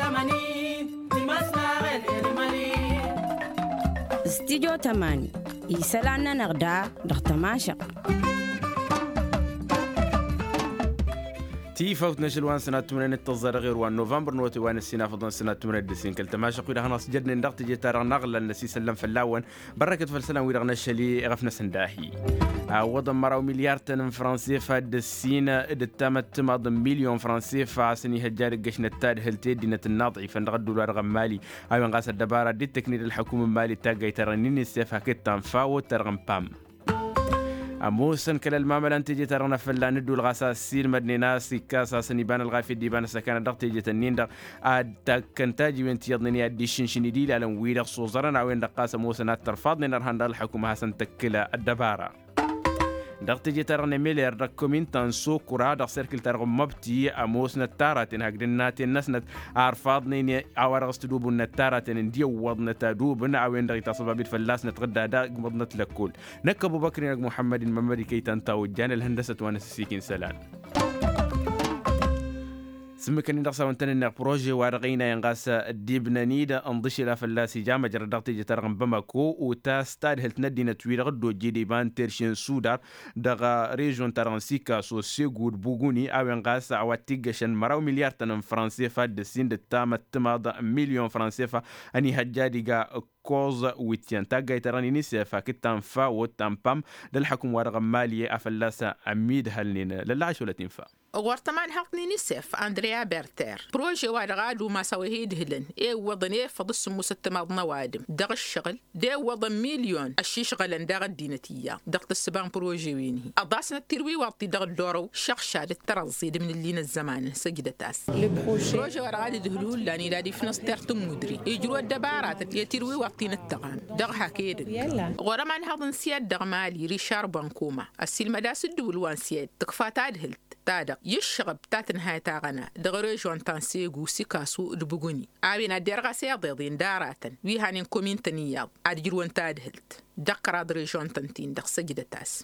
استديو تماني يسالنا نغدا دغتماشق تيفوت نشلوان سنة تمرين التظهر غير وان نوفمبر نوتي وان السنة فضل سنة تمرين الدسين كل تماشق ويرغنا سجدنا ندغت جيتار نغلا النسي سلم فلاون بركة فلسلام ويرغنا الشلي غفنا سنداهي وضم مراو مليار تن فرنسي فاد السينة التامت تماض مليون فرنسي فعسني هجار قشنا التاد هلتي دينة الناضعي فنغدو الورغم مالي ايوان غاس الدبارة دي تكنير الحكومة مالي تاقاي ترنيني السيف هكيت تنفاو ترغم بام أموسن كلا المعمل أنت جيت رنا فلا ندو الغاسا السير مدني ناس كاسا سنيبان الغافي ديبان سكان دقت جيت النين دق كنتاجي وين تيضني أدي شنشني دي لأن ويرق صوزرنا وين دقاسة موسن الترفاض نرهن دار الحكومة حسن تكلا الدبارة دقت جيت رنا ميلر ركومين تنسو كرا دق سيركل ترغم مبتي أموسن التارات هكذا الناس أرفاضني أورغ استدوب النتارات نديو وضنا تدوب وين دغ تصبح بيت فلاس نتغدى دا مضنا لكل نك أبو بكر محمد الممري كي تنتاو جان الهندسة وانا سيكين سلام سمك إن رأسا وانتن بروجي وارغينا ينغاس الديبنا نيدا انضشي لا فلاسي جامع جردقتي جترغم بمكو وتاستاد هلت ندينا توير غدو جيديبان تيرشين سودار دغا ريجون ترانسيكا سو سيغور بوغوني او ينغاس عواتيقشن مراو مليار تنم فرنسي فاد السين دتامة تماضى مليون فرنسي اني هجاديغا كوز ويتيان تاقاي تراني نسيفا كتان فا وتان للحكم وارغم مالية افلاسا اميد هالنين للعش ولا تنفا ورطمان حقني نسف أندريا بيرتير بروجي وارغاد وما سويه دهلن وضنيه فضس مستمر نوادم دغ الشغل دي وضن مليون الشيش غلن دغ الدينتية دغت السبان بروجي وينه أضاسنا التروي واطي دغ الدورو شخشا للترزيد من اللين الزمان سجدة تاس بروجي وارغاد دهلول لاني لادي في نص ترتم مدري يجروا الدبارات اللي تروي واطي نتغام دغ حكيدن ورمان هذا سياد دغ مالي ريشار بانكوما السيل مداس الدول وان سياد تكفاتا دهلت تادا يشغب تاتن هاي تاغنا دغريجون تانسيغو سيكاسو دبوغوني عابين الدرغا سيضيضين داراتن ويهانين كومين تنياض عادجرون تادهلت دقرا دريجون تنتين دق سجدة تاس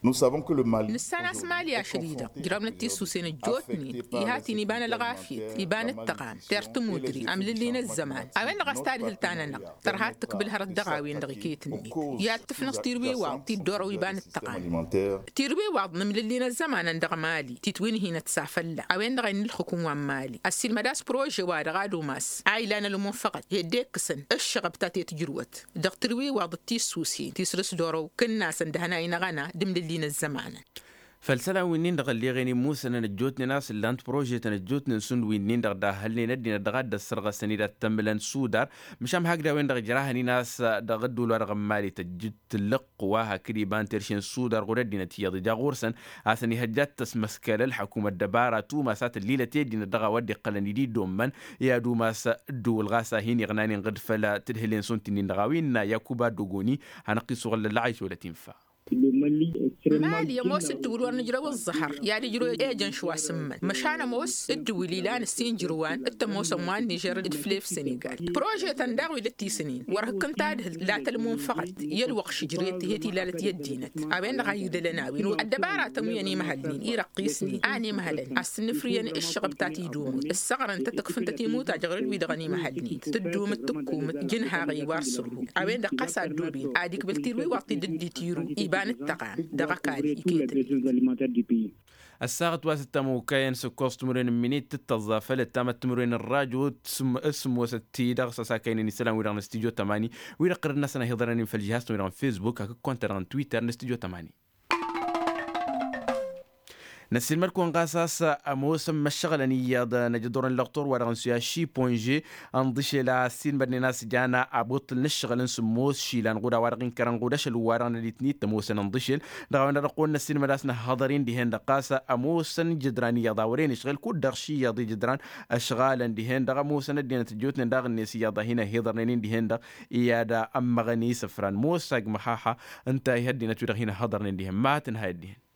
نساناس ماليا شديدة جربنا تيسو سين الجوتني يهاتي نيبان الغافيت يبان التقام ترتم مدري عمل لينا الزمان اوين لغاستاد هلتانا نق ترهات تقبلها الدغاوين دغيكيتني يا تفنق تيروي واو تيدورو يبان التقام تيروي واو نمل لينا الزمان اندغ مالي تتوين هنا تسافلا اوين دغين الحكومة مالي السيل مداس بروجي وادغادو ماس عايلانا لمون فقط يديكسن الشغب تاتي تجروت دغ تروي واو تيسو سين تيسرس دورو كنا سندهنا ينغانا دمللين الزمان فلسلا وينين دغ اللي غيني موسى نجوتني ناس اللانت بروجيت نجوتني سن وينين دغ ده هلني ندينا دغ د السرغه سنيده تملن سودار مشام هكذا وين دغ جراهني ناس دغ دولار غمالي تجت لقوا هكري بان ترشين سودار غردينا تيض جاغورسن اسني هجات تسمسكل الحكومه الدباره تو ما سات الليله تيدين دغ ودي قلني دي دومن يا دو ماس دول غاسا هيني غناني غد فلا تدهلين سنتين دغاوين ياكوبا دوغوني هنقيسو غل العيش ولا تنفع مالي موس الدولوان نجرو الزهر يعني جرو ايجن شوا سمن مشانا موس الدولي لان السين جروان التموس موان نيجر الفليف سنغال بروجي تنداوي لتي سنين وراه كنت لا تلمون فقط يلوق شجريت هيتي لالت يدينت ابين غايد لنا وينو الدباره تميني مهلين يرقيسني اني مهلن السنفريان الشغب تاتي دوم الصغر انت تكفنت تيموت اجر الويدغني مهلني تدوم التكوم جنها غي وارسو ابين دقاسا دوبين اديك بالتيروي واطي ددي تيرو يبان التقام الساعة وستمو كاين سكوست تمرين منيت تتظافل التامة تمرين الراجو اسم وستي دغسا ساكاين نسلام ويران استديو تماني ويرقر الناس انا هضراني في الجهاز ويران فيسبوك هكا كونتران تويتر نستديو تماني نسيل مركون قاساس موسم مشغل نياد نجدور اللقطور ورغنسيا شي بونجي انضشي لا سين بدني ناس جانا ابوط نشغل نسموس شيلان غودا ورغين كران غوداش الواران اللي تموسن انضشل دغنا نقول نسين مداسنا حاضرين دي هند قاسا اموسن جدراني يضاورين شغل كود دغشي يضي جدران اشغال دي هند موسن دينا تجوتن دغ الناس يضا هنا هضرنين دي هند يادا ام غني سفران موسق محاحه انت يهدينا تدغ هنا حضرنين دي ما تنهدي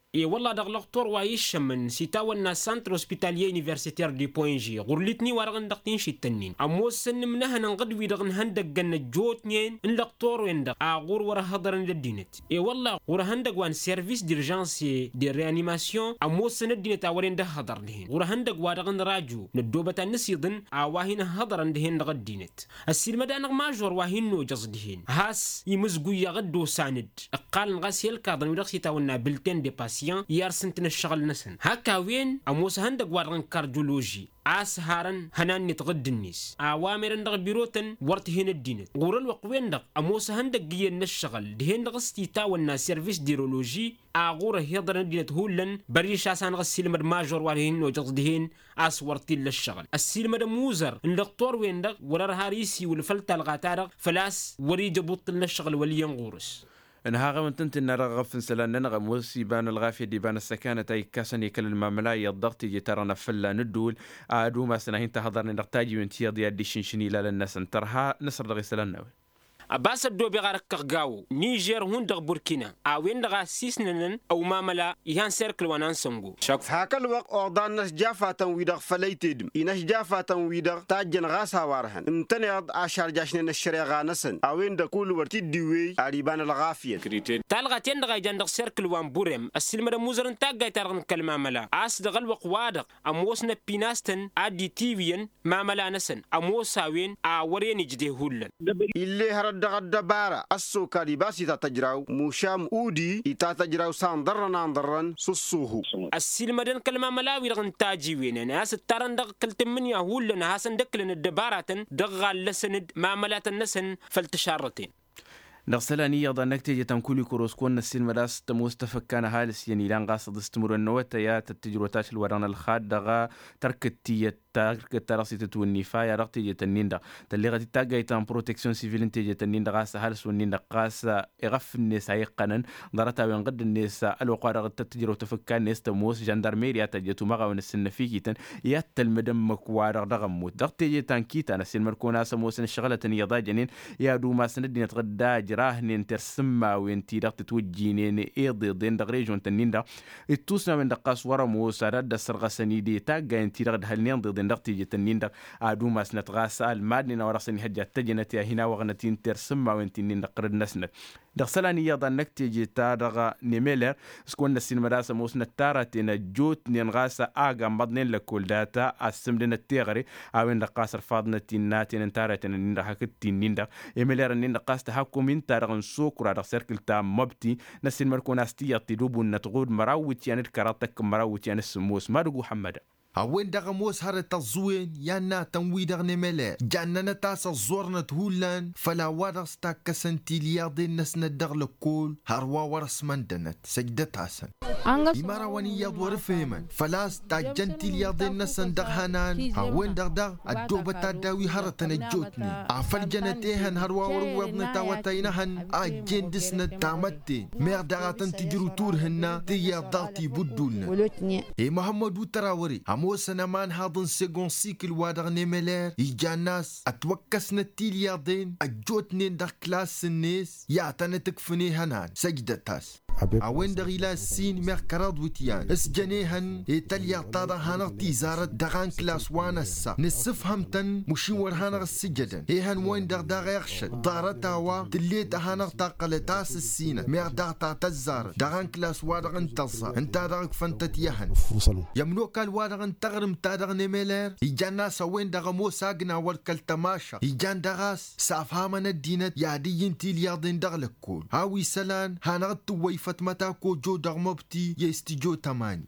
إيه والله دغلقتور وايش من سيتاونا سانتر هوسبيتاليي يونيفرسيتير دي بوين جي غرلتني ورغن دقتين شي التنين أموس سن منها ننقدوي دغن هندق جن الجوتنين اللقطور ويندق أغور ورا هضرن للدينت إيه والله ورا هندق وان سيرفيس ديرجانسي دي ريانيماسيون أموس سن الدينت أورين ده هضر لهن ورا هندق وادغن راجو ندوبة النسيضن أواهن هضرن دهن دغ الدينت السير مدى أنا ماجور واهنو جزدهن هاس يمزقو يغدو ساند أقال نغاسيل كاظن ودغ سيتاونا بلتين دي يارسنتنا الشغل نسن هكا وين أموس هندق وارغن كارديولوجي عاس هارن هنان نتغد النيس أوامر ندغ بيروتن ورتهن الدينت غورل وقوين دغ أموس هندق جيان الشغل دهن دغ استيتاونا سيرفيس ديرولوجي أغور هيضرن الدينت هولن بريش عسان غسيلمر ماجور وارهن وجغدهن عاس ورتيل الشغل السيلمر موزر اللقطور وين دغ ورر هاريسي والفلتا الغاتارغ فلاس وري جبوط الشغل وليان غورس انها غم تنتن رغب فنسلان نغم وسيبان الغافية ديبان السكانة اي كاسني كل المملاية الضغط يجي ترى نفلا ندول ادو ما سنهين تحضرني نقتاجي من تياضي ادي شنشني لا للناس انترها نصر دغي سلان نوي أباس الدوبي غارك كغاو نيجر هون دغ بوركينا أوين دغا سيسنن أو ماملا يهان سيركل وانان سنغو شاك هاك الوقت أعضان ناس جافة ويدغ فليتدم إناش جافة ويدغ تاجن غاسها وارهن امتنيض عشر جاشنين الشريع غانسن أوين دا كل ورتي ديوي عريبان الغافية تالغاتين دغا يجان دغ سيركل وان بوريم السلمة موزرن تاقاي تارغن كالماملا عاس دغ الوق وادغ أموسنا بيناستن أدي تيوين ماملا نسن أموساوين أورين يجدي هولن اللي هرد دغدبارا السوكاري باسي تجراو مشام اودي اتا تجراو ساندرن سوسوه السلمدن كلمه ملاوي رغن تاجي وين ناس الترن دغ كلت من يهول لنا حسن دكلن الدباراتن دغ لسند ما ملات النسن فالتشارتين نغسلاني يضا نكتيجة تنكولي كوروس كون السلم راس تموستفكان هالس يعني لان قاصد استمر النوات يا التجربتات الوران الخاد دغا تركتية تركت تتونيفايا رقتيجة النيندا تلغة تاجي تام بروتكسيون سيفيل انتيجة النيندا قاس هالس والنيندا قاس يغف الناس هيقنن ضرتها وينقد الناس الوقار التجربة تفكان ناس تموس جندرميريا تجتو مغا ونسن فيكيتن يات المدمك وارغ دغموت دغتيجة تانكيتا نسين مركونا سموسن الشغلة يضا جنين يا دو ما سندين تغدا جراهن ترسما وينتي دغت توجينين ايضي دين دغريجون تنيندا التوسنا من دقاس ورموس رد سرغسني دي تاجا انتي دغد هالنين ضد دغتي جتنيندا ادو ما سنت غاسا المادنا ورسني هجا تجنتي هنا وغنتين ترسما وينتي نقرد نسنت دغسلاني يضا نكتي جتا دغا نيميلر سكون السينما راس موسنا تارتين جوت نين غاسا اغا مدنين لكل داتا اسمدنا التيغري اوين دقاس فاضنا تيناتين تارتين نين حكتين نين ايميلر نين دقاس تحكم من تارغن سوكرا دغ سيركل تا مبتي نسين مركوناستي تدوبو نتغود مراوت يعني كراتك مراوت يعني السموس مارغو حمد أوين دغ موس هر تزوين يانا تنوي دغ نملا جاننا تاس زورنا تهولان فلا ورس تاك سنتيليا دي نسنا دغ لكول هروا ورس مندنت سجدت حسن إمارا واني يدور فهمن فلاس تا جنتيليا دي نسن دغ هنان أوين دغ الدوبة تداوي هرتن الجوتني عفل جنتيهن هروا وروضنا تاوتينهن أجين دسنا تامتين مير دغتن تجرو تورهن تيا ضغطي بدولنا إيه محمد وتراوري موسنا مان هاضن سيغون سيكل وادغ نيميلر يجاناس اتوكسنا التيلياضين اجوتنين دغ كلاس الناس يعتنا تكفني هنان سجدتاس أوين دغيلا السين ميركراد ويتيان اسجنيهن إيطاليا طادا هانغتي زارت دغان كلاس وانسا نصفهم تن مشيور هانغ السجدن إيهن وين دغ يخشد دارتاوا تليت هانغ تاقلتاس السينة مير دغ تازار دغان كلاس وادغن تلصا انتا دغ فانتتيهن يمنوكال وادغن تغرم تادغ نيميلر يجاناس وين دغ موساقنا والكالتماشا يجان دغاس سافهامنا الدينت ياديين تيلياضين دغ لكول هاوي سلان هانغ تويف متاكو جو دغمبتي يستجو تماني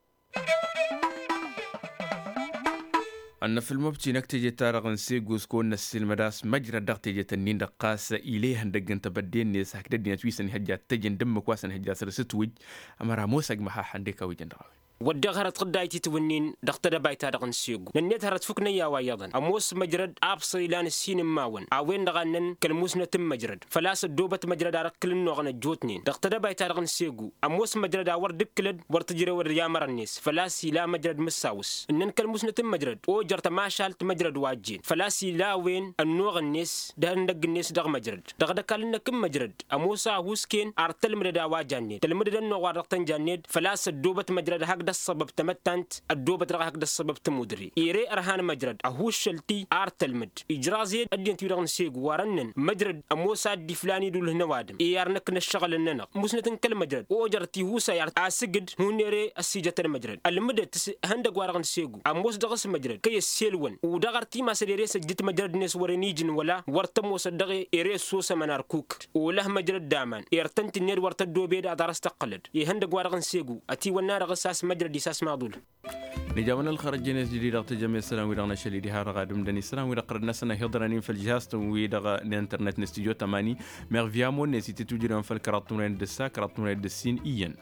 أن في المبتي نكتجي تارغن سيغوس كون السلمداس مجرى دغتجي تنين دقاس إليه هندقن تبدين نيس هكذا دينا تويسن هجات تجن دمك واسن هجات رستوج أمرا موسق محا حنديكا ويجن راوي ودغرت قدايتي تونين دختدا بايتا دغن سيغو ننيت هرت فكنا يا وايضا اموس مجرد ابصي لان السين ماون اوين دغنن كلموسنا تم مجرد فلاس الدوبه مجرد ركل نوغن جوتنين دختدا بايتا دغن سيغو اموس مجرد ور دكلد ور تجري ور يا مرنيس فلاسي لا مجرد مساوس انن كلموسنا تم مجرد او جرت ما شالت مجرد واجين فلاسي لا وين النوغ الناس دهن دق الناس دغ مجرد دغدا كلنا كم مجرد اموسا هوسكين ارتل مردا واجاني تلمرد النوغ رقتن جانيد فلاس الدوبه مجرد هكذا السبب تمتنت الدوبه رغ هكذا السبب تمودري ايري ارهان مجرد اهوش شلتي ارتلمد اجرازي ادينت يرغن سيغ ورنن مجرد اموسا دي فلاني دول هنا وادم ايارنك نشغل الننا مسنتن كل مجرد او جرتي هوسا يار اسجد هونيري السيجه المجرد المدت هندق ورغن سيغ اموس دغس مجرد كي السيلون ودغرتي ما سديري سجت مجرد ناس ورنيجن ولا ورتم وصدغي ايري سوسا مناركوك وله مجرد دامان يرتنت النير ورت الدوبيد درس تقلد يهندق ورغن سيغ اتي والنار غساس مجرد يساس معضول نجاونا الخرج جنس جديد رغت جميع السلام ويرغنا شليدي هذا غادم دني السلام ويرقرنا سنة هضرانين في الجهاز ويرغ الانترنت نستيجو تماني مغفيامون نسيتي توجيران في الكراتون دسا كراتون دسين إيان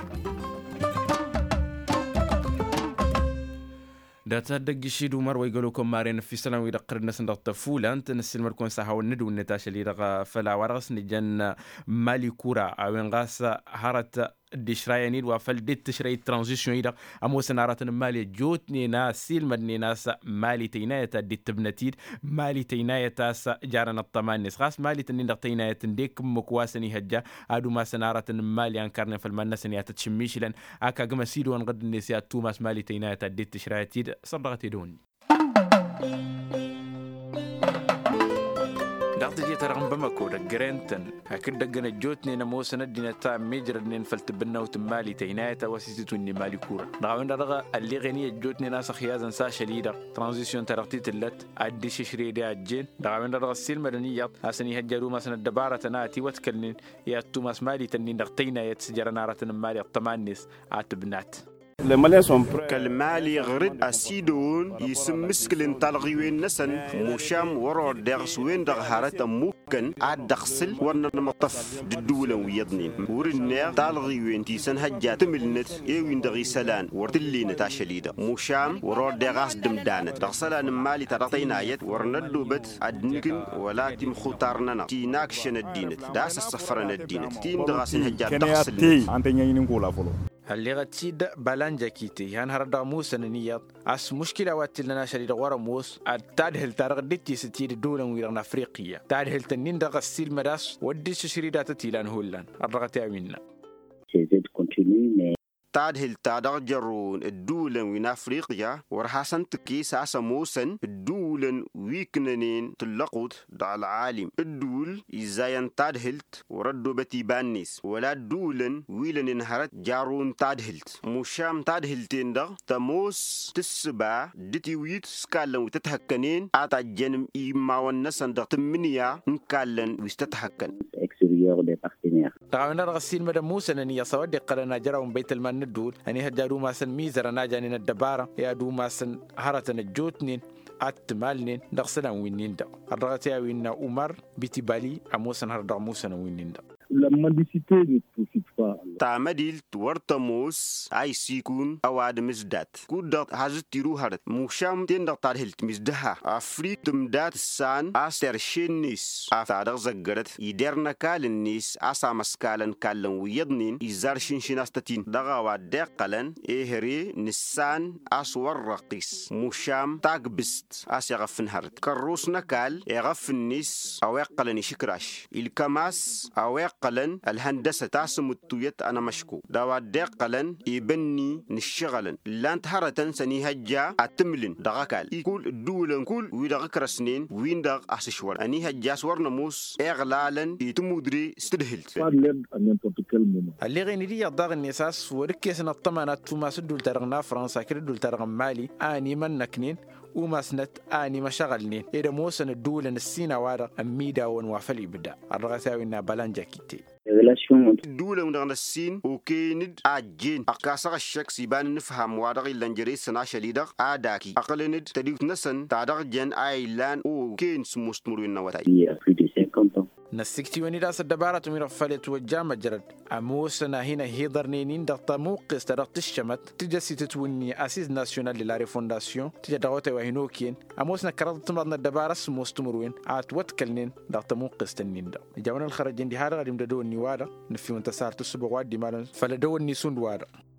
داتا دق شيدو مر ويقولوكم مارين في سلام ويرقرنا سنة طفولة انت نسل مركون ساحة والندو النتاش اللي رغا فلا ورغس نجان مالي كورا او انغاس هارت دشراينيد وفل ديت تشري ترانزيشن يدا اموس نارات مالي جوتني ناس سيلمدني ناس مالي تينايتا ديت تبنتيد مالي تينايتا جارنا الطمانيس خاص مالي تنين دقتينايت ديك مكواسني هجا ادو ما سنارات مالي انكرنا في المنسن يا تشميش لان اكا قم سيدو انغد النسيات توماس مالي تينايتا ديت تشرايتيد صدقتي دون دعطي جيت رغم بمكو دقرينتن هكذا دقنا جوتني نموس ندينا تام مجرد فلتبنا وتمالي تينايتا وسيتوني مالي كورا نغاوين رغا اللي غنية جوتني ناس خيازا ساشا ليدر ترانزيشن ترقتي تلت عدي ششري دي عجين نغاوين رغا السيل مدنيات هاسني هجارو ماسنا الدبارة تناتي وتكلنين يا توماس مالي تنين دقتينا يتسجر نارة مالي الطمانيس عاتبنات كالمالي غرد أسيدون يسم مسكلين تلغيوين نسن مشام ورع دغسوين دغهارة ممكن عاد دغسل ورنا مطف الدولة ويضنين ورنا تلغيوين تيسن هجا تملنت ايوين دغي سلان ورتلين تاشليدا مشام ورع دغاس دمدانت دغسلان مالي ترطين آيات ورنا الدوبت عدنكن ولا تيم خوتارنا تيناكشن الدينت داس الصفرن الدينت تين دغاسن هجا دغسل اللي غتسيد بلانجا كيتي هان هردا موسى نيات اس مشكله واتلنا شريد ورا موس تادهل ترغدتي ستيد دوله ويرنا افريقيا تادهل تنين دغ السيل مداس ودي شريدات تيلان هولان الرغتي امينا تادهل تادغ جرون الدولة وين أفريقيا ورحاسن تكيس عسا موسن الدولة ويكننين تلقوت دع العالم الدول إزاين تادهلت وردو بتي بانيس ولا الدولة ويلن انهارت جارون تادهلت مشام تادهلتين دغ تموس تسبع دتي ويت سكالن وتتحكنين آتا جنم إيما والنسان دغ تمنيا نكالن ويستتحكن تعاونا رغسين مدى موسى أني يصودي قلنا جراهم بيت المال ندول أني هجارو ماسن ميزر ناجانين الدبارة يادو ماسن هرتن الجوتنين أتمالنين دغسنا وينين دا الرغتيا ويننا أمر بيتبالي أموسن هردغ موسى وينين دا La mendicité ne profite pas. تعمديل تورتموس أي سيكون أواد مزدات كودت هذا تيرو هرت مشام تندق تارهلت مزدها أفريق تمدات السان أسر شنيس أفتادق زجرت يدرنا كالنيس أسامس كالن كالن ويدنين إزار شنشناستين دغوا دقلن إهري نسان أسور رقيس مشام تاقبست أسيغفن هرت كروسنا كال يغفنيس أو يقلن شكراش الكماس أو يقلن الهندسة تاسم التويت أنا مشكو دوا دقلن يبني نشغلن لانت هرتن سني هجا أتملن دغاكال يقول الدولن كل ويدغ كرسنين وين دغ أسشور أني هجا سورنا موس إغلالن يتمودري استدهلت اللي غيني دي يضاغ النساس وركيسنا الطمانات ثم سدول ترغنا فرنسا كردول ترغ مالي آني من نكنين وما سنت آني مشغلنين إذا موسن الدولة السينا وارا أميدا ونوافلي بدا الرغساوي إنا بلانجا كيتي الدولة من السين وكيند أجين أكاسر الشك سيبان نفهم وادغ اللنجري سنا شليدغ آداكي أقلند تديوت نسن تادغ جن آيلان وكين سمستمرين نواتاي نسكتي وني داس الدبارة ميرا فلت وجامة جرد أموسنا هنا هيدرنينين دقتا موقس تدقت الشمت تجسي تتوني أسيس ناسيونال للاري فونداسيون تجدغوتي وهنوكين أموسنا كرد تمرضنا الدبارة سموستمروين واتكلنين دقتا موقس تنين دا جاونا الخرجين دي هذا غادي مددو النوارة نفي وانتسار تسبق وادي مالا فلدو النسون دوارة